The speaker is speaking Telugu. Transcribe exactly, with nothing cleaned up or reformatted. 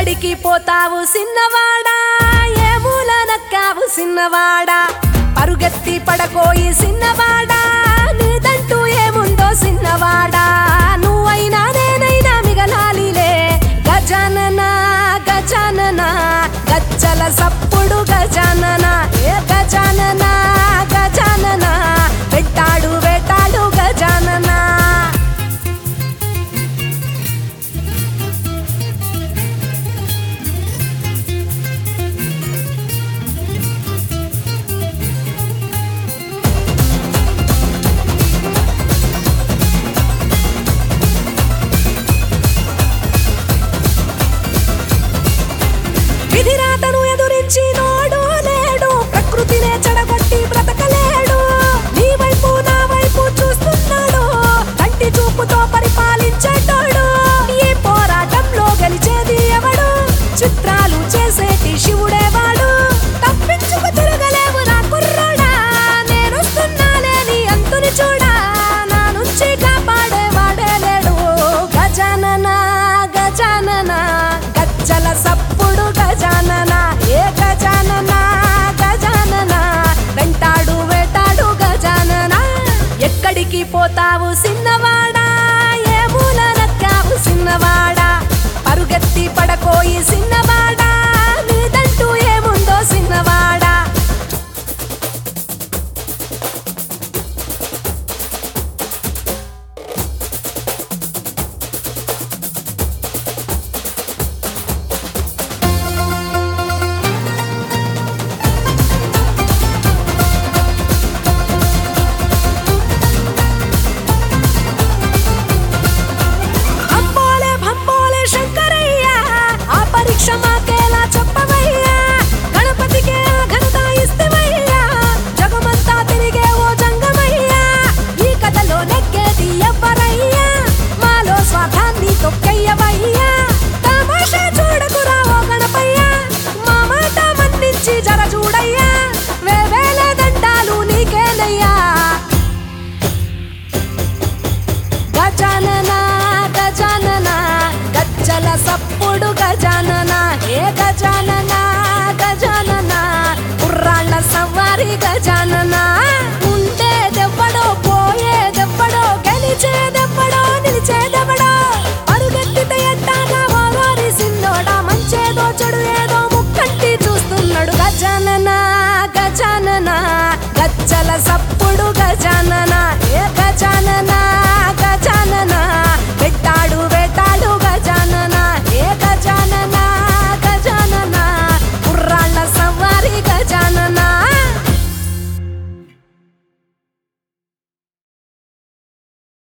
ఎక్కడికి పోతావు సిన్నవాడా, ఏ మూల నక్కావు సిన్నవాడా, పరుగెత్తి పడకోయి సిన్నవాడా, నీదంటూ ఏముందో సిన్నవాడా, నువ్వైనా నేనైనా మిగలాలిలే గజానన గజానన గజ్జల సప్పుడు గజానన, ఏ గజానన గజానన వెట్టాడు వేటాడు గజానన. విధిరాతను ఎదురించి నోడు లేడు, ప్రకృతినే చెడగొట్టి బ్రతకలేడు, నీ వైపు నా వైపు చూస్తున్నాడు, కంటి చూపుతో పరిపాలించేటోడు, ఈ పోరాటంలో గెలిచేది ఎవడు, చిత్రాలు చేసేటి శివుడేవాడు, తప్పించుకు తిరగలేవు నా కుర్రాడా, నేనొస్తున్నాలే నీ అంతుని చూడా, నా నుంచి కాపాడేవాడే లేడు గజానన గజానన గజ్జల సప్పుడు గజానన, ఏ గజానన గజానన వెంటాడు వేటాడు గజానన. ఎక్కడికి పోతావు సిన్నవాడా, ఏ మూల నక్కావు సిన్నవాడా, పరుగెత్తి పడకోయి సిన్నవాడా, నీదంటూ ఏముందో సిన్నవాడా. అంబోలే భంబోలే శంకరయ్య, ఆ పరీక్ష మాకేలా చెప్పవయ్యా, గణపతికే ఆ ఘనత ఇస్తవయ్యా, జగమంతా తిరిగే ఓ జంగమయ్యా, ఈ కథలో నెగ్గేది ఎవ్వరయ్యా, మాలో స్వార్థాన్ని తొక్కయ్యవయ్యా, తమాషా చూడకురా ఓ గణపయ్యా, మా మాట మన్నించి జర చూడయ్యా, వేవేల దండాలు నీకేనయ్యా గజానన గజానన గజ్జల సప్పుడు గజానన, ఏ గజానన గజానన కుర్రాళ్ళ సవారి గజానన.